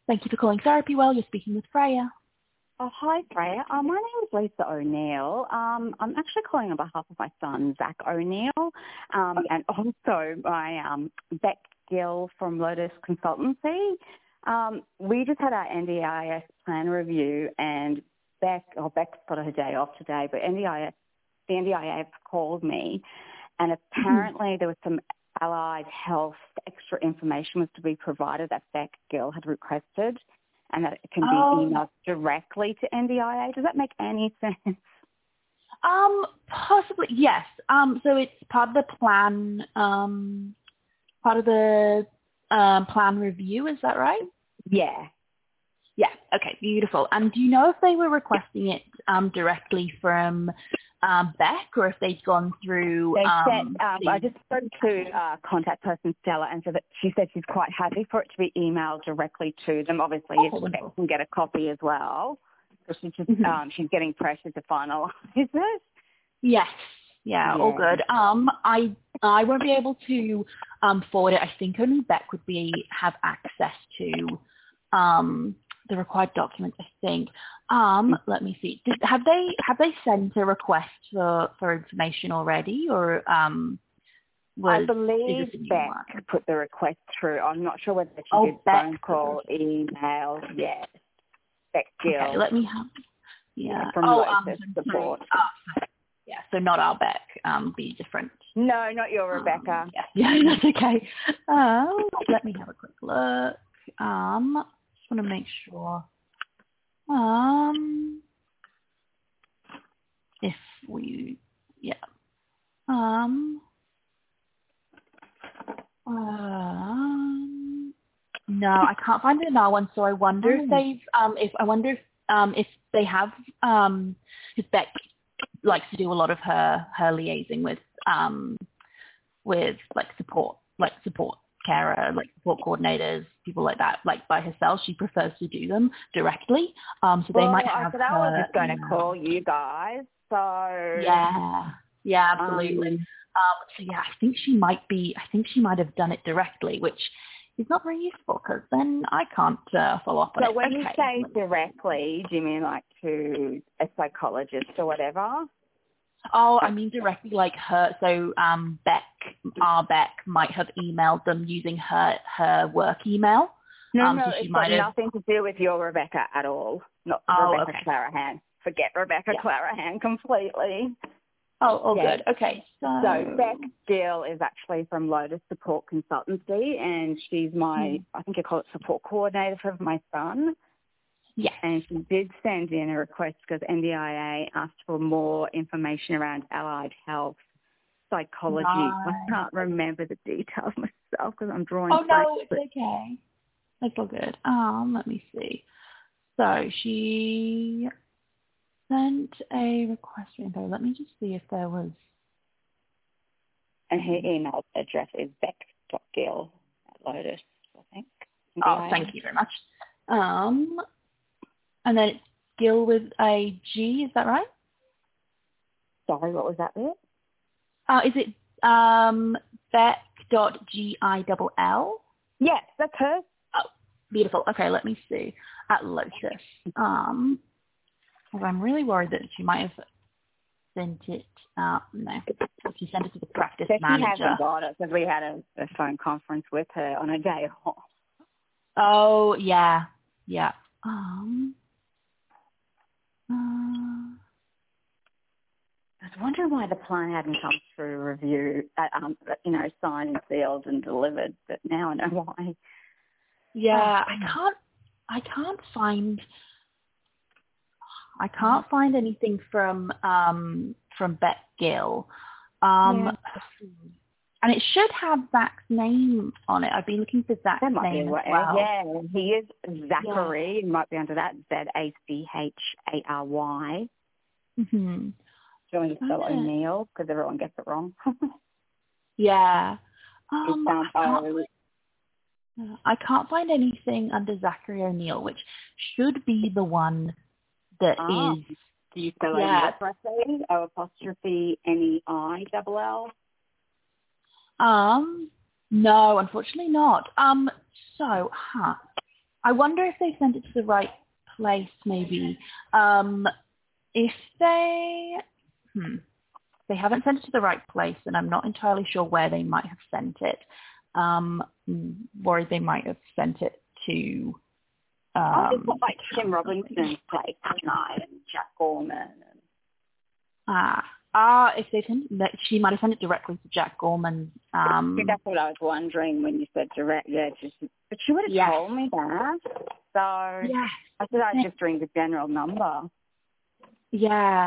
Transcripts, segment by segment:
Thank you for calling Therapy Well. You're speaking with Freya. Oh, hi, Freya. My name is Lisa O'Neill. I'm actually calling on behalf of my son, Zach O'Neill, and also my Beck Gill from Lotus Consultancy. We just had our NDIS plan review, and Beck's got her day off today, but the NDIS called me, and apparently there was some allied health extra information was to be provided that Beck Gill had requested, and that it can be emailed directly to NDIA. Does that make any sense? Possibly, yes. So it's part of the plan, plan review, is that right? Yeah. Yeah, okay, beautiful. And do you know if they were requesting it directly from Beck, or if they'd gone through... They said, I just spoke to contact person Stella, and so that she said she's quite happy for it to be emailed directly to them. Obviously, if Beck can get a copy as well, because she's getting pressure to finalise it. Yes. Yeah, all good. I won't be able to forward it. I think only Beck would have access to the required documents, I think. Let me see. Have they sent a request for information already, or I believe Beck put the request through. I'm not sure whether she did phone call, email. Yes, Beck Gill. Okay, let me have. Yeah. From Lotus Support. Yeah, so not our Beck. Be different. No, not your Rebecca. Yeah, that's okay. Let me have a quick look. Just want to make sure. If we, yeah. No, I can't find it in our one. So I wonder if they've, if they have, because Beck likes to do a lot of her liaising with support carer, support coordinators, people like that, by herself. She prefers to do them directly. So they might have. So I was just going to call you guys. So yeah, absolutely. So yeah, I think she might have done it directly, which is not very useful because then I can't follow up on it. So when you say directly, do you mean to a psychologist or whatever? Oh, I mean directly, her. So Beck might have emailed them using her work email. No, so it's got nothing to do with your Rebecca at all. Not Rebecca Clarahan. Forget Rebecca Clarahan completely. Oh, good. Okay. So Beck Gill is actually from Lotus Support Consultancy, and she's my, I think you call it support coordinator for my son. Yeah. And she did send in a request because NDIA asked for more information around allied health, psychology. I can't remember the details myself because I'm drawing blanks. Oh, no, it's okay. That's all good. Let me see. So she sent a request for info. Let me just see if there was... And her email address is beck.gill@Lotus, I think. Oh, thank you very much. And then it's Gill with a G, is that right? Sorry, what was that bit? Is it Beck.Gill? Yes, that's her. Oh, beautiful. Okay, let me see. At Lotus. I'm really worried that she might have sent it. No, she sent it to the practice manager. She hasn't got it because we had a phone conference with her on a day off. Oh, yeah. I was wondering why the plan hadn't come through review, signed and sealed and delivered, but now I know why. Yeah, I can't find anything from Beck Gill. And it should have Zach's name on it. I've been looking for Zach's name as well. Yeah, he is Zachary. It might be under that, ZACHARY. Mm-hmm. Do you want to spell O'Neill? Because everyone gets it wrong. Yeah. I can't find anything under Zachary O'Neill, which should be the one that is... Do you spell O'Neill correctly? O''NEILL? No, unfortunately not. I wonder if they sent it to the right place, maybe. If they haven't sent it to the right place, and I'm not entirely sure where they might have sent it. Worried they might have sent it to. I just got like Kim Robinson's place tonight and Jack Gorman. If they sent she might have sent it directly to Jack Gorman. That's what I was wondering when you said direct. Yeah, but she would have told me that. So I said I'd just ring the general number. Yeah.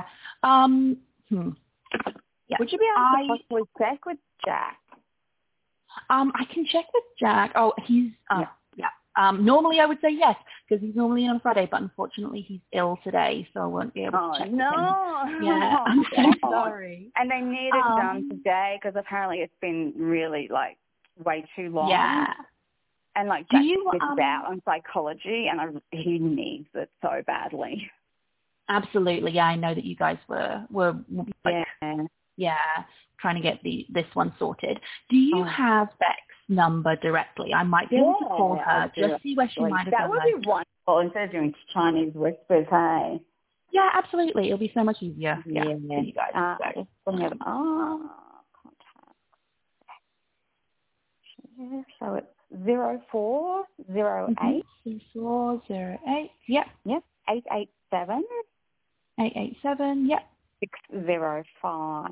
Yeah. Would you be able to possibly check with Jack? I can check with Jack. Oh, he's normally I would say yes, because he's normally in on Friday, but unfortunately he's ill today, so I won't be able to check with him. Yeah, I'm so sorry. And they need it done today, because apparently it's been really, like, way too long. Yeah. And, like, Jack is out on psychology, and he needs it so badly. Absolutely. Yeah, I know that you guys were like, trying to get this one sorted. Do you have Beck's number directly? I might be able to call her, just see where she might have That would be wonderful, instead of doing Chinese whispers, hey? Yeah, absolutely. It'll be so much easier for you guys. Contact. So it's 0408. 0408. Yep. 887. 887. Yep. 605.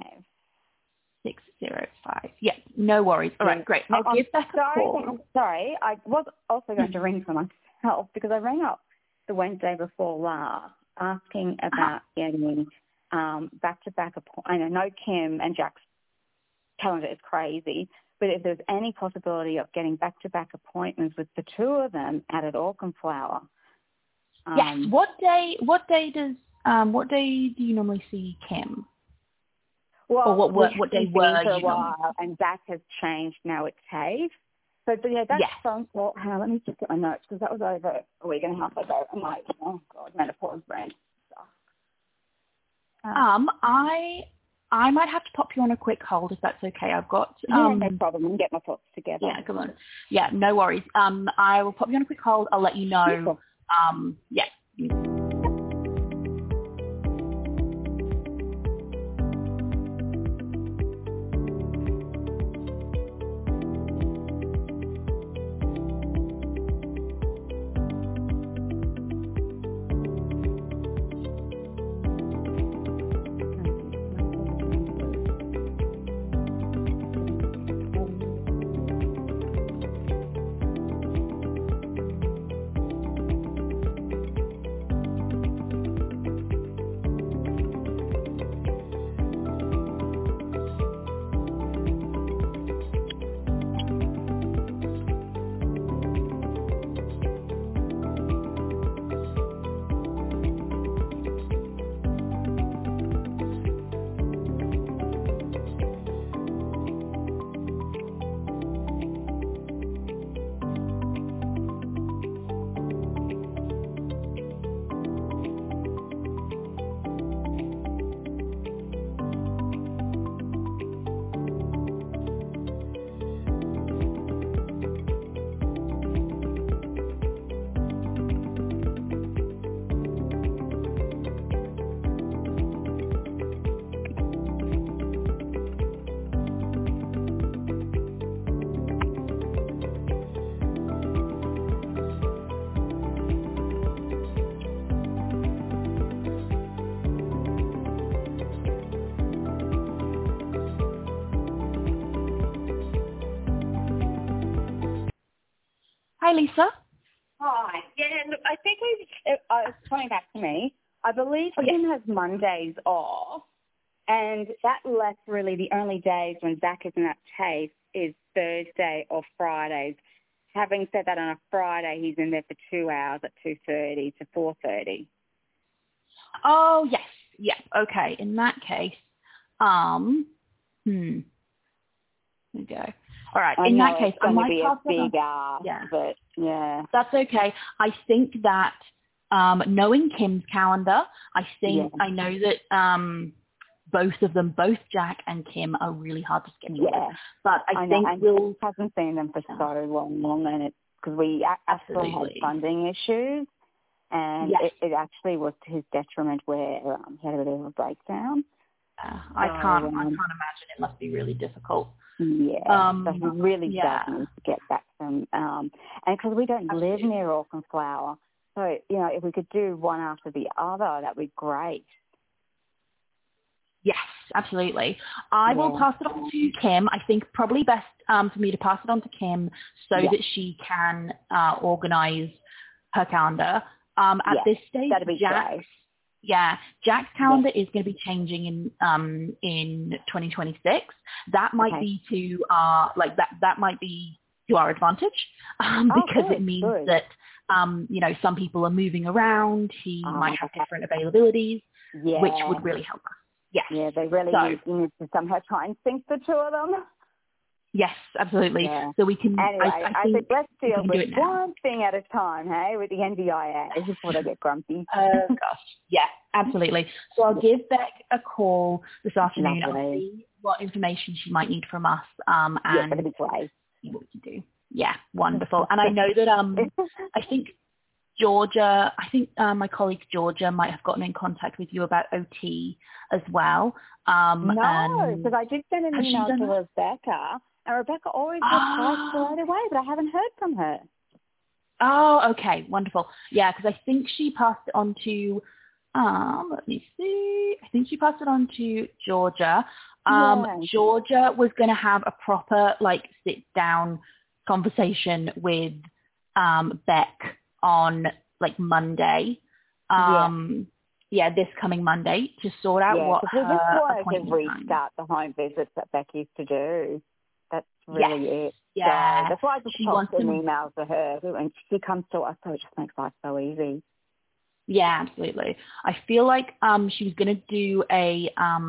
605. Yep. No worries. All right, great. I'll give Beck a call. Sorry, I was also going to ring for myself, because I rang up the Wednesday before last asking about getting back-to-back appointments. I know Kim and Jack's calendar is crazy, but if there's any possibility of getting back-to-back appointments with the two of them out at Auchenflower. Yes. What day do you normally see Kim? Well, or what day were for a you while, and that has changed. Now it's TAFE. So, but that's phone call. Hang on, let me just get my notes, because that was over a week and a half ago. I'm like, oh God, menopause brain stuff. I might have to pop you on a quick hold if that's okay. I've got no problem. I can get my thoughts together. Yeah, come on. Yeah, no worries. I will pop you on a quick hold. I'll let you know. Hi, Lisa. Hi. Yeah, look, I think it's coming back to me. I believe Kim has Mondays off, and that left really the only days when Zach isn't at TAFE is Thursday or Fridays. Having said that, on a Friday, he's in there for 2 hours at 2:30 to 4:30. Oh, yes. Yeah, okay. In that case, there we go. All right. In that case, I might pass be a big ask, but yeah. That's okay. I think that knowing Kim's calendar, I know that both Jack and Kim are really hard to schedule. Yeah. But I think hasn't seen them for so long, and it's because we actually had Absolutely. funding issues, and Yes. it actually was to his detriment where he had a bit of a breakdown. I can't imagine. It must be really difficult. Yeah, so he really yeah. does need to get back from, and because we don't live near Auckland Flower, so, you know, if we could do one after the other, that'd be great. Yes, absolutely. I will pass it on to Kim. I think probably best for me to pass it on to Kim so that she can organise her calendar. At this stage, that'd be great. Yeah, Jack's calendar is going to be changing in 2026. That might be to that might be to our advantage because it means that you know, some people are moving around. He might have different availabilities, which would really help us. Yes. Yeah, they really need to somehow try and sync the two of them. Yes, absolutely. Yeah. So we can. Anyway, I think let's deal with one thing at a time, hey, with the NDIA before they get grumpy. Oh, gosh. Yeah, absolutely. So I'll give Beck a call this afternoon. Lovely. I'll see what information she might need from us and that'd be great. see what we can do. Yeah, wonderful. And I know that I think Georgia, my colleague Georgia might have gotten in contact with you about OT as well. No, because I did send an email to Rebecca, and Rebecca always replies right away, but I haven't heard from her. Oh, okay, wonderful. Yeah, because I think she passed it on to, let me see, I think she passed it on to Georgia. Georgia was going to have a proper, sit-down conversation with Beck on, Monday. This coming Monday to sort out what her appointment to restart the home visits that Beck used to do. That's really it. Yeah. So that's why I just popped an email to her. When she comes to us, so it just makes life so easy. Yeah, absolutely. I feel like she was going to do a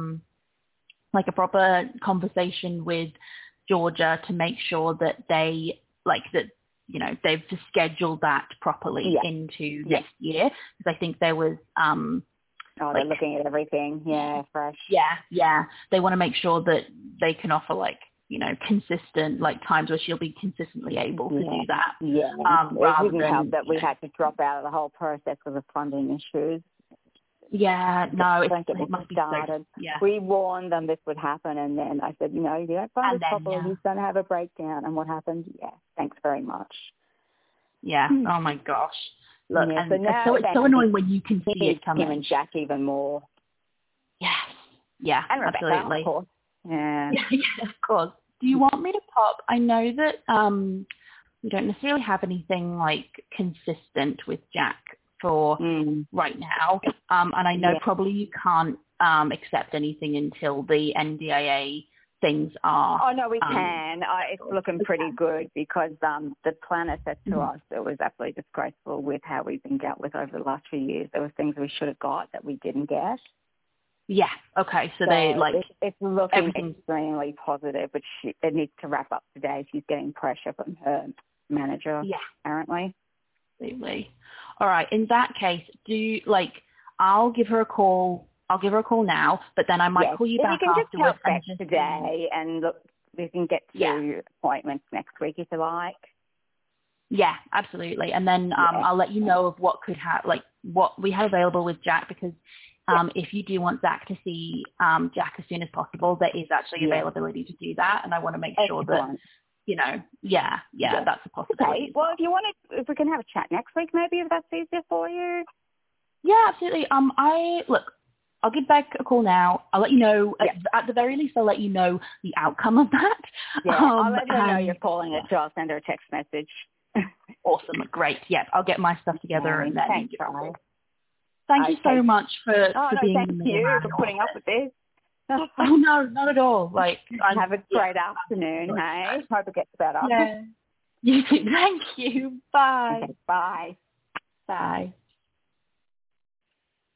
proper conversation with Georgia to make sure that they they've scheduled that properly into this year, because I think there was they're looking at everything, fresh. Yeah. They want to make sure that they can offer consistent times where she'll be consistently able to do that. Yeah. It didn't help that we had to drop out of the whole process because of funding issues. Yeah, no, it must be started. We warned them this would happen, and then I said, you don't fund it properly, he's going to have a breakdown. And what happened? Yeah, thanks very much. Yeah. Oh my gosh. Look, so now it's so annoying when you can see it coming. Him and Jack even more. Yes. Yeah. And Rebecca, absolutely. Of course. Yeah. Yeah, of course. Do you want me to pop? I know that we don't necessarily have anything consistent with Jack for right now, and I know probably you can't accept anything until the NDIA things are. Oh no, we can. It's looking pretty good because the planner said to us it was absolutely disgraceful with how we've been dealt with over the last few years. There were things we should have got that we didn't get. Yeah. Okay. So it's looking extremely positive, but it needs to wrap up today. She's getting pressure from her manager. Yeah. Apparently. Absolutely. All right. In that case, I'll give her a call. I'll give her a call now, but then I might call you back afterwards. You can just help back today, and look, we can get to appointments next week if you like. Yeah, absolutely. And then I'll let you know of what could what we have available with Jack, because if you do want Zach to see Jack as soon as possible, there is actually availability to do that, and I want to make sure that that's a possibility. Okay. Well, if we can have a chat next week, maybe, if that's easier for you. Yeah, absolutely. I'll give Beck a call now. I'll let you know. At the very least, I'll let you know the outcome of that. Yeah, I'll let her know you're calling her, so I'll send her a text message. Awesome. Great. Yep. I'll get my stuff together and then. Thank you so much for being in the thank you for putting up with this. Oh, no, not at all. Have a great afternoon, hey? Hope it gets better. Yeah. You too. Thank you. Bye. Okay, bye. Bye.